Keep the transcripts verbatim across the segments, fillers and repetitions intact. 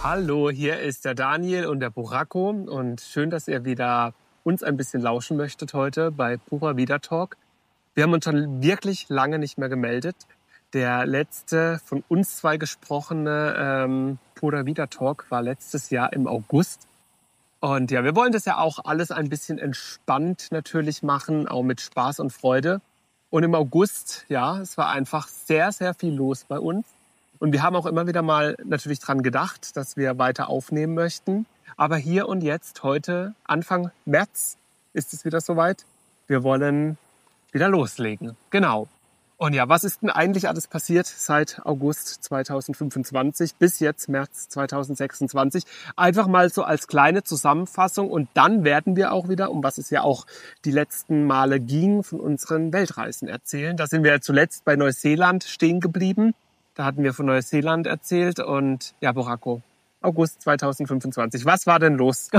Hallo, hier ist der Daniel und der Burako und schön, dass ihr wieder uns ein bisschen lauschen möchtet heute bei Pura Vida Talk. Wir haben uns schon wirklich lange nicht mehr gemeldet. Der letzte von uns zwei gesprochene ähm, Pura Vida Talk war letztes Jahr im August. Und ja, wir wollen das ja auch alles ein bisschen entspannt natürlich machen, auch mit Spaß und Freude. Und im August, ja, es war einfach sehr, sehr viel los bei uns. Und wir haben auch immer wieder mal natürlich dran gedacht, dass wir weiter aufnehmen möchten. Aber hier und jetzt, heute, Anfang März, ist es wieder soweit. Wir wollen wieder loslegen. Genau. Und ja, was ist denn eigentlich alles passiert seit August zweitausendfünfundzwanzig bis jetzt März zweitausendsechsundzwanzig? Einfach mal so als kleine Zusammenfassung. Und dann werden wir auch wieder, um was es ja auch die letzten Male ging, von unseren Weltreisen erzählen. Da sind wir zuletzt bei Neuseeland stehen geblieben. Da hatten wir von Neuseeland erzählt und ja, Burako, August zweitausendfünfundzwanzig. Was war denn los?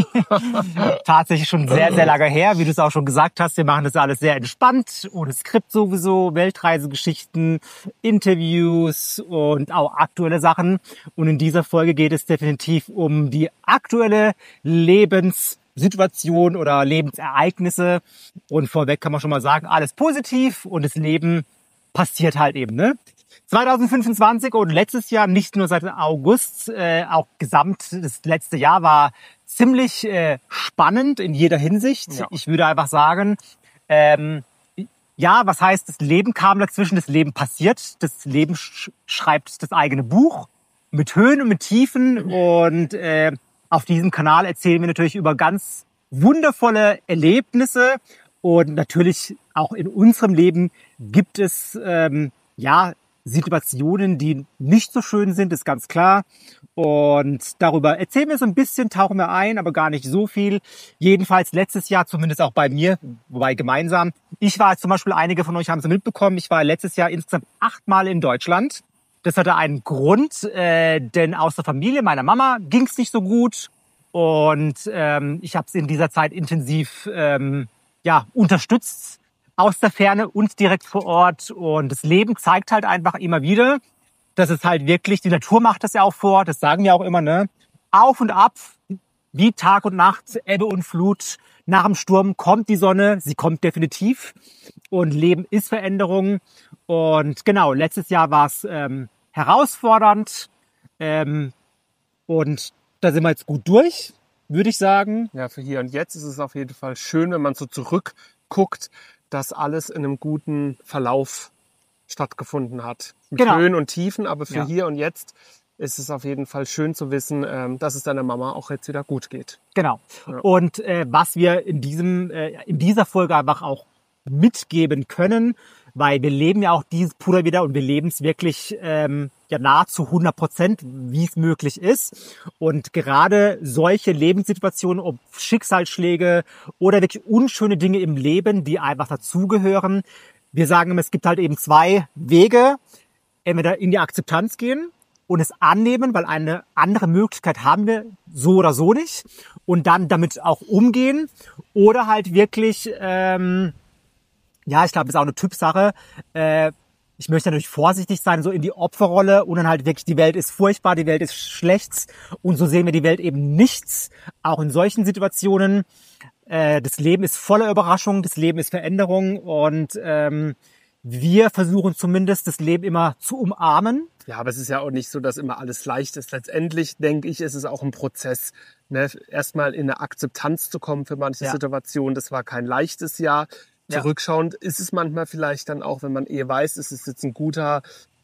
Tatsächlich schon sehr, sehr lange her. Wie du es auch schon gesagt hast, wir machen das alles sehr entspannt, ohne Skript sowieso, Weltreisegeschichten, Interviews und auch aktuelle Sachen. Und in dieser Folge geht es definitiv um die aktuelle Lebenssituation oder Lebensereignisse. Und vorweg kann man schon mal sagen, alles positiv und das Leben passiert halt eben, ne? zweitausendfünfundzwanzig und letztes Jahr, nicht nur seit August, äh, auch gesamt das letzte Jahr war ziemlich äh, spannend in jeder Hinsicht. Ja. Ich würde einfach sagen, ähm, ja, was heißt, das Leben kam dazwischen, das Leben passiert, das Leben sch- schreibt das eigene Buch mit Höhen und mit Tiefen und äh, auf diesem Kanal erzählen wir natürlich über ganz wundervolle Erlebnisse und natürlich auch in unserem Leben gibt es ähm, ja Situationen, die nicht so schön sind, ist ganz klar. Und darüber erzählen wir so ein bisschen, tauchen wir ein, aber gar nicht so viel. Jedenfalls letztes Jahr, zumindest auch bei mir, wobei gemeinsam. Ich war zum Beispiel, einige von euch haben es mitbekommen, ich war letztes Jahr insgesamt achtmal in Deutschland. Das hatte einen Grund, äh, denn aus der Familie meiner Mama ging es nicht so gut. Und ähm, ich habe es in dieser Zeit intensiv ähm, ja, unterstützt. Aus der Ferne und direkt vor Ort. Und das Leben zeigt halt einfach immer wieder, dass es halt wirklich, die Natur macht das ja auch vor, das sagen wir auch immer, ne? Auf und ab, wie Tag und Nacht, Ebbe und Flut. Nach dem Sturm kommt die Sonne, sie kommt definitiv. Und Leben ist Veränderung. Und genau, letztes Jahr war es ähm, herausfordernd. Ähm, und da sind wir jetzt gut durch, würde ich sagen. Ja, für hier und jetzt ist es auf jeden Fall schön, wenn man so zurückguckt, dass alles in einem guten Verlauf stattgefunden hat. Mit genau. Höhen und Tiefen, aber für ja. hier und jetzt ist es auf jeden Fall schön zu wissen, dass es deiner Mama auch jetzt wieder gut geht. Genau. Ja. Und äh, was wir in diesem, äh, in dieser Folge einfach auch mitgeben können, weil wir leben ja auch dieses Pura Vida und wir leben es wirklich ähm, ja nahezu hundert Prozent, wie es möglich ist. Und gerade solche Lebenssituationen, ob Schicksalsschläge oder wirklich unschöne Dinge im Leben, die einfach dazugehören. Wir sagen immer, es gibt halt eben zwei Wege. Entweder in die Akzeptanz gehen und es annehmen, weil eine andere Möglichkeit haben wir so oder so nicht. Und dann damit auch umgehen. Oder halt wirklich... Ähm, Ja, ich glaube, das ist auch eine Typsache. Äh, ich möchte natürlich vorsichtig sein, so in die Opferrolle und dann halt wirklich, die Welt ist furchtbar, die Welt ist schlecht und so sehen wir die Welt eben nichts. Auch in solchen Situationen. Äh, das Leben ist voller Überraschung, das Leben ist Veränderung und ähm, wir versuchen zumindest, das Leben immer zu umarmen. Ja, aber es ist ja auch nicht so, dass immer alles leicht ist. Letztendlich, denke ich, ist es auch ein Prozess, ne? Erstmal in eine Akzeptanz zu kommen für manche Ja. Situationen. Das war kein leichtes Jahr. Zurückschauend ist es manchmal vielleicht dann auch, wenn man eh weiß, es ist jetzt ein guter,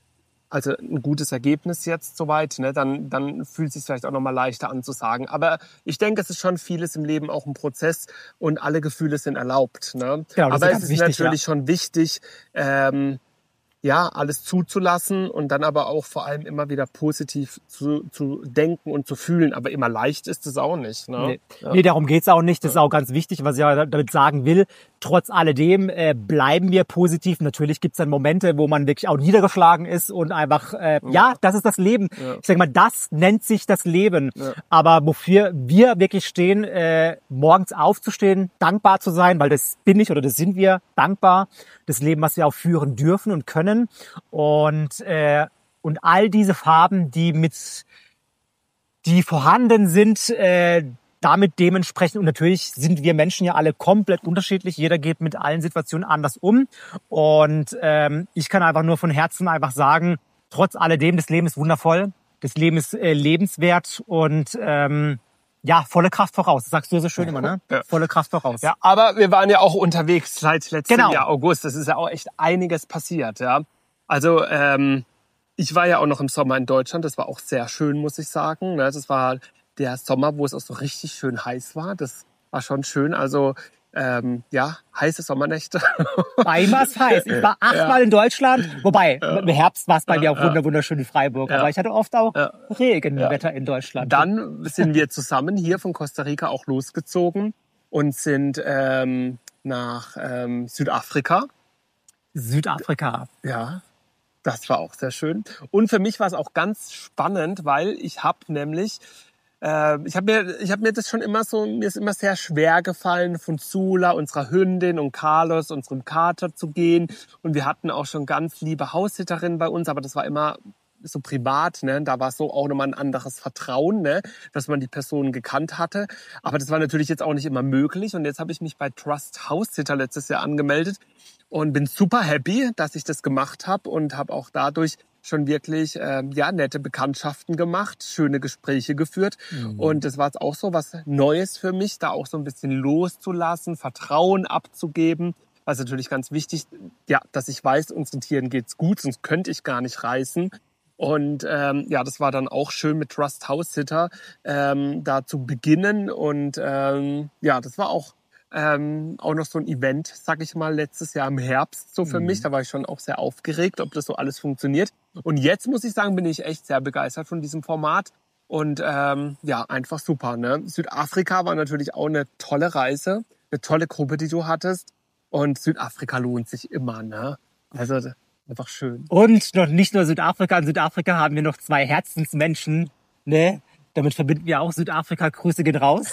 also ein gutes Ergebnis jetzt soweit, ne, dann, dann fühlt es sich vielleicht auch nochmal leichter an zu sagen. Aber ich denke, es ist schon vieles im Leben auch ein Prozess und alle Gefühle sind erlaubt. Ne? Genau, das aber ist es ist wichtig, natürlich ja. schon wichtig, ähm, ja, alles zuzulassen und dann aber auch vor allem immer wieder positiv zu, zu denken und zu fühlen. Aber immer leicht ist es auch nicht. Ne? Nee, ja. nee darum geht's auch nicht. Das ist auch ganz wichtig, was ich ja damit sagen will. Trotz alledem äh, bleiben wir positiv. Natürlich gibt's dann Momente, wo man wirklich auch niedergeschlagen ist und einfach, äh, ja, ja das ist das Leben. Ja. Ich sage mal, das nennt sich das Leben. Ja. Aber wofür wir wirklich stehen, äh, morgens aufzustehen, dankbar zu sein, weil das bin ich oder das sind wir, dankbar. Das Leben, was wir auch führen dürfen und können. Und, äh, und all diese Farben, die mit die vorhanden sind, äh, damit dementsprechend, und natürlich sind wir Menschen ja alle komplett unterschiedlich, jeder geht mit allen Situationen anders um und ähm, ich kann einfach nur von Herzen einfach sagen, trotz alledem, das Leben ist wundervoll, das Leben ist äh, lebenswert und ähm, ja, volle Kraft voraus. Das sagst du so schön immer, ne? Ja. Volle Kraft voraus. Ja, aber wir waren ja auch unterwegs seit letztem Genau. Jahr August. Das ist ja auch echt einiges passiert, ja. Also ähm, ich war ja auch noch im Sommer in Deutschland. Das war auch sehr schön, muss ich sagen. Ne? Das war der Sommer, wo es auch so richtig schön heiß war. Das war schon schön. Also ähm, ja, heiße Sommernächte. Bei war es heiß. Ich war achtmal Ja. in Deutschland. Wobei, im Herbst war es bei mir auch Ja. wunder- wunderschön in Freiburg. Ja. Aber ich hatte oft auch Ja. Regenwetter in Deutschland. Dann sind wir zusammen hier von Costa Rica auch losgezogen und sind ähm, nach ähm, Südafrika. Südafrika. Ja, das war auch sehr schön. Und für mich war es auch ganz spannend, weil ich habe nämlich, äh, ich habe mir, ich habe mir das schon immer so, mir ist immer sehr schwer gefallen, von Sula, unserer Hündin, und Carlos, unserem Kater, zu gehen. Und wir hatten auch schon ganz liebe Haussitterinnen bei uns, aber das war immer so privat, ne? Da war so auch nochmal ein anderes Vertrauen, ne? Dass man die Person gekannt hatte. Aber das war natürlich jetzt auch nicht immer möglich. Und jetzt habe ich mich bei Trust Haussitter letztes Jahr angemeldet und bin super happy, dass ich das gemacht habe und habe auch dadurch schon wirklich äh, ja, nette Bekanntschaften gemacht, schöne Gespräche geführt. Mhm. Und das war jetzt auch so was Neues für mich, da auch so ein bisschen loszulassen, Vertrauen abzugeben. Was natürlich ganz wichtig, ja, dass ich weiß, unseren Tieren geht's gut, sonst könnte ich gar nicht reisen. Und ähm, ja, das war dann auch schön mit Trust Haussitter ähm, da zu beginnen. Und ähm, ja, das war auch ähm, auch noch so ein Event, sag ich mal, letztes Jahr im Herbst so für mhm. mich. Da war ich schon auch sehr aufgeregt, ob das so alles funktioniert. Und jetzt muss ich sagen, bin ich echt sehr begeistert von diesem Format. Und ähm, ja, einfach super. Ne? Südafrika war natürlich auch eine tolle Reise, eine tolle Gruppe, die du hattest. Und Südafrika lohnt sich immer, ne? Also einfach schön. Und noch nicht nur Südafrika. In Südafrika haben wir noch zwei Herzensmenschen, ne? Damit verbinden wir auch Südafrika. Grüße gehen raus.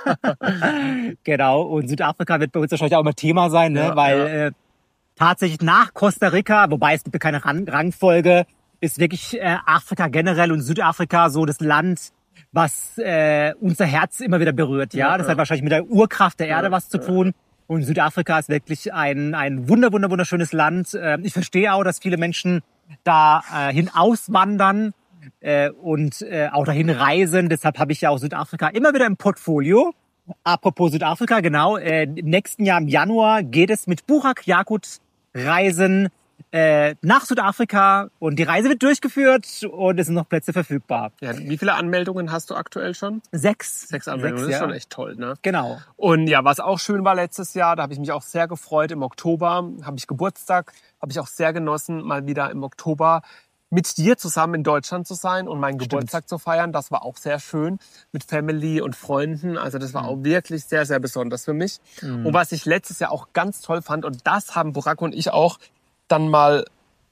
Genau. Und Südafrika wird bei uns wahrscheinlich auch immer Thema sein, ne? Ja, Weil ja. äh, tatsächlich nach Costa Rica, wobei es gibt ja keine Rang Rangfolge, ist wirklich äh, Afrika generell und Südafrika so das Land, was äh, unser Herz immer wieder berührt. Ja, Ja, das ja. hat wahrscheinlich mit der Urkraft der Erde Ja, was zu ja. tun. Und Südafrika ist wirklich ein, ein wunder, wunder, wunderschönes Land. Äh, Ich verstehe auch, dass viele Menschen da äh, hin auswandern äh, und äh, auch dahin reisen. Deshalb habe ich ja auch Südafrika immer wieder im Portfolio. Apropos Südafrika, genau. Äh, Im nächsten Jahr im Januar geht es mit Burak Yaqut Reisen äh, nach Südafrika. Und die Reise wird durchgeführt und es sind noch Plätze verfügbar. Ja, wie viele Anmeldungen hast du aktuell schon? Sechs. Sechs Anmeldungen, Sechs, das ist ja. schon echt toll, ne? Genau. Und ja, was auch schön war letztes Jahr, da habe ich mich auch sehr gefreut. Im Oktober habe ich Geburtstag, habe ich auch sehr genossen, mal wieder im Oktober mit dir zusammen in Deutschland zu sein und meinen Stimmt. Geburtstag zu feiern. Das war auch sehr schön mit Family und Freunden. Also das war Mhm. auch wirklich sehr, sehr besonders für mich. Mhm. Und was ich letztes Jahr auch ganz toll fand, und das haben Burak und ich auch dann mal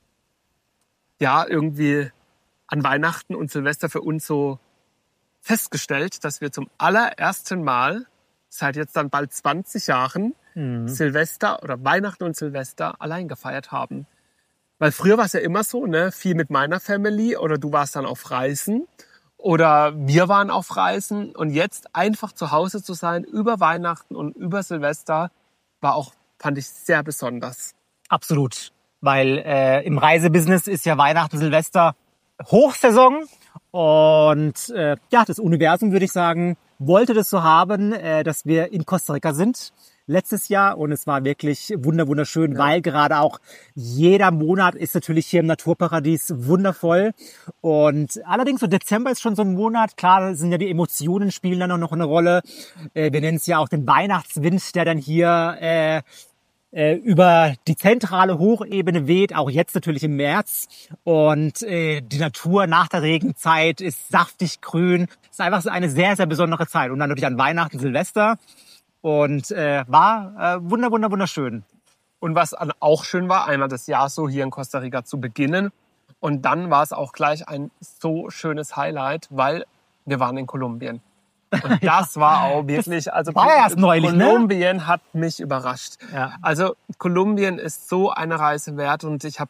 ja irgendwie an Weihnachten und Silvester für uns so festgestellt, dass wir zum allerersten Mal seit jetzt dann bald zwanzig Jahren Mhm. Silvester oder Weihnachten und Silvester allein gefeiert haben. Weil früher war es ja immer so, ne, viel mit meiner Family oder du warst dann auf Reisen oder wir waren auf Reisen und jetzt einfach zu Hause zu sein über Weihnachten und über Silvester war auch, fand ich, sehr besonders. Absolut. Weil äh, im Reisebusiness ist ja Weihnachten, Silvester Hochsaison. Und äh, ja, das Universum, würde ich sagen, wollte das so haben, äh, dass wir in Costa Rica sind letztes Jahr. Und es war wirklich wunder wunderschön, Ja. weil gerade auch jeder Monat ist natürlich hier im Naturparadies wundervoll. Und allerdings so Dezember ist schon so ein Monat. Klar, sind ja die Emotionen spielen dann auch noch eine Rolle. Äh, wir nennen es ja auch den Weihnachtswind, der dann hier äh, äh, über die zentrale Hochebene weht, auch jetzt natürlich im März. Und äh, die Natur nach der Regenzeit ist saftig grün. Es ist einfach so eine sehr, sehr besondere Zeit. Und dann natürlich an Weihnachten, Silvester. Und äh, war äh, wunder, wunder, wunderschön. Und was auch schön war, einmal das Jahr so hier in Costa Rica zu beginnen. Und dann war es auch gleich ein so schönes Highlight, weil wir waren in Kolumbien. Und das war auch wirklich, also war ja erst neulich, ne? Kolumbien hat mich überrascht. Ja. Also Kolumbien ist so eine Reise wert und ich habe das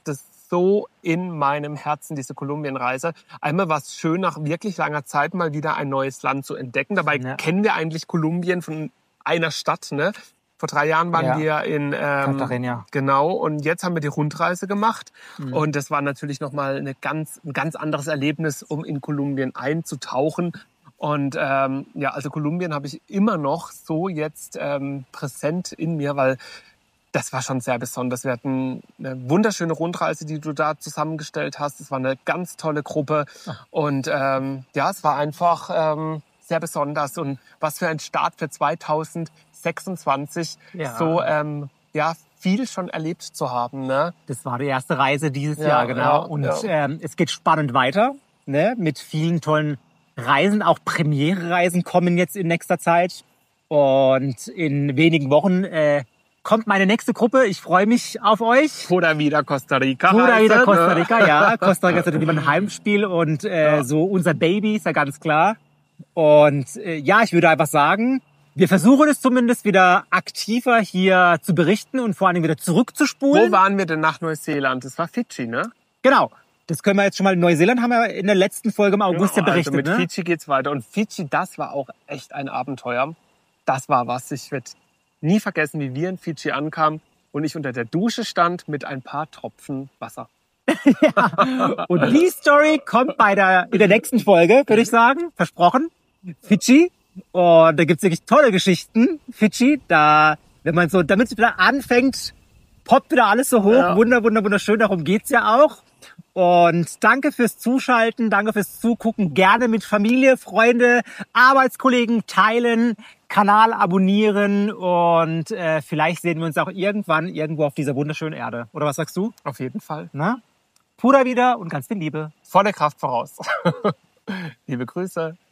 so in meinem Herzen, diese Kolumbienreise. Einmal war es schön, nach wirklich langer Zeit mal wieder ein neues Land zu entdecken. Dabei Ja. kennen wir eigentlich Kolumbien von einer Stadt, ne? Vor drei Jahren waren Ja. wir in ähm, Cartagena. genau, und jetzt haben wir die Rundreise gemacht. Mhm. Und das war natürlich nochmal eine ganz, ein ganz anderes Erlebnis, um in Kolumbien einzutauchen. Und ähm, ja, also Kolumbien habe ich immer noch so jetzt ähm, präsent in mir, weil das war schon sehr besonders. Wir hatten eine wunderschöne Rundreise, die du da zusammengestellt hast. Es war eine ganz tolle Gruppe. Und ähm, ja, es war einfach ähm, sehr besonders. Und was für ein Start für zweitausendsechsundzwanzig, Ja. so ähm, ja, viel schon erlebt zu haben. Ne? Das war die erste Reise dieses Ja, Jahr, genau. ja, Und ja. Ähm, es geht spannend weiter, ne? Mit vielen tollen Reisen. Auch Premiere-Reisen kommen jetzt in nächster Zeit. Und in wenigen Wochen äh, kommt meine nächste Gruppe. Ich freue mich auf euch. Pura Vida Costa Rica. Pura Reise, Vida Costa ne? Rica, ja. Costa Rica ist natürlich immer ein Heimspiel und äh, Ja. so unser Baby, ist ja ganz klar. Und äh, ja, ich würde einfach sagen, wir versuchen es zumindest wieder aktiver hier zu berichten und vor allem wieder zurückzuspulen. Wo waren wir denn nach Neuseeland? Das war Fidschi, ne? Genau. Das können wir jetzt schon mal. Neuseeland haben wir in der letzten Folge im August ja, Genau, berichtet. Also mit ne? Fidschi geht's weiter. Und Fidschi, das war auch echt ein Abenteuer. Das war was. Ich werde nie vergessen, wie wir in Fidschi ankamen und ich unter der Dusche stand mit ein paar Tropfen Wasser. Und die Story kommt bei der, in der nächsten Folge, würde ich sagen. Versprochen. Fidschi. Und da gibt's wirklich tolle Geschichten. Fidschi, da, wenn man so damit wieder anfängt, poppt wieder alles so hoch. Ja. Wunder, wunder, wunderschön. Darum geht's ja auch. Und danke fürs Zuschalten, danke fürs Zugucken. Gerne mit Familie, Freunde, Arbeitskollegen teilen, Kanal abonnieren und äh, vielleicht sehen wir uns auch irgendwann irgendwo auf dieser wunderschönen Erde. Oder was sagst du? Auf jeden Fall. Na? Pura wieder und ganz viel Liebe. Volle Kraft voraus. Liebe Grüße.